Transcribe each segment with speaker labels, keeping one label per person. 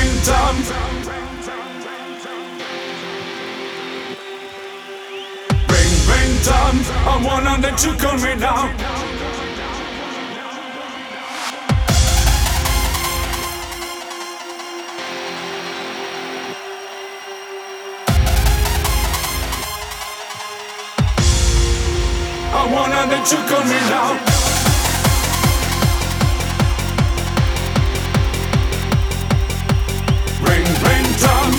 Speaker 1: ring done. Ring done. I wanna let you call me now. I wanna let you call me now. Ring done.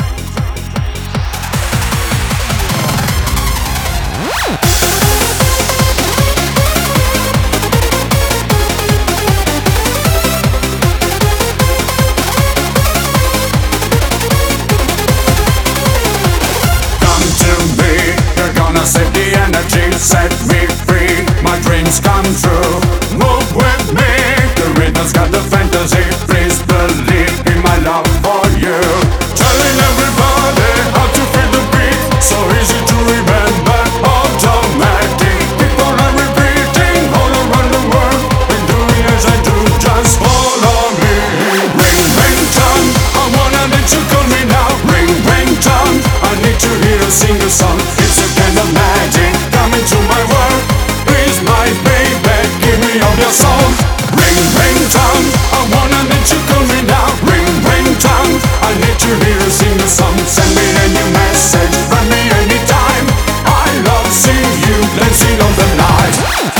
Speaker 1: Come to me, you're gonna set the energy, set me free, my dreams come true. Move with me, the rhythm's got the fantasy. Please believe in my love for you. Telling everybody how to feel the beat, so easy to remember, automatic. People are repeating all around the world, and doing as I do, just follow me. Ring done, I wanna let you call me now. Ring done, I need to hear you sing a song. It's a kind of magic coming to my world. Please, my baby, give me all your soul. Ring done, I wanna let you call me now. Ring done, I need to hear you sing a song. Send me a new message, find me anytime. I love seeing you dancing on the night.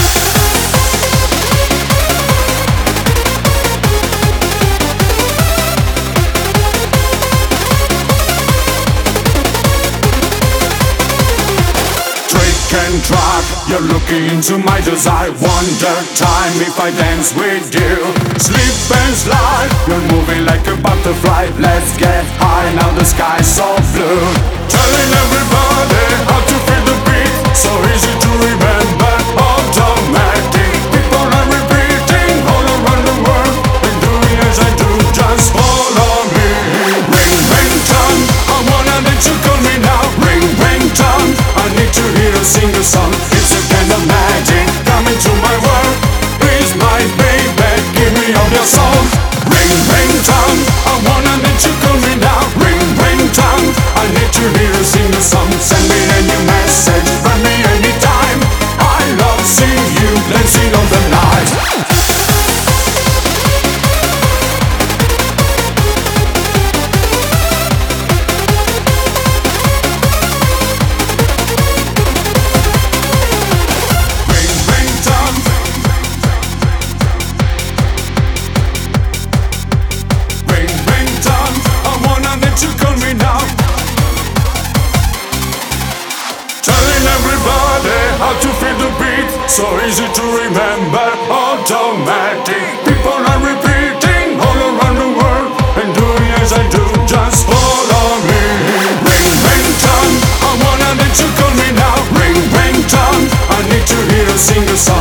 Speaker 1: And drop, you're looking into my desire. Wonder time if I dance with you. Slip and slide, you're moving like a butterfly. Let's get high, now the sky's so blue. Telling everybody how to feel the beat, so easy to remember, automatic. People are repeating all around the world, and doing as I do, just follow me. Ring done, I wanna let you call me now. Ring done, I need to hear you sing a song. It's a kind of magic coming to my world. Please, my baby, give me all your soul. Ring done, I wanna let you call me now. Ring done, I need to hear you sing a song. Send me a new message, find me anytime. I love seeing you dancing on the night. How to feel the beat, so easy to remember, automatic. People are repeating all around the world, and doing as I do, just follow me. Ring done, I wanna let you call me now. Ring done, I need to hear you sing a song.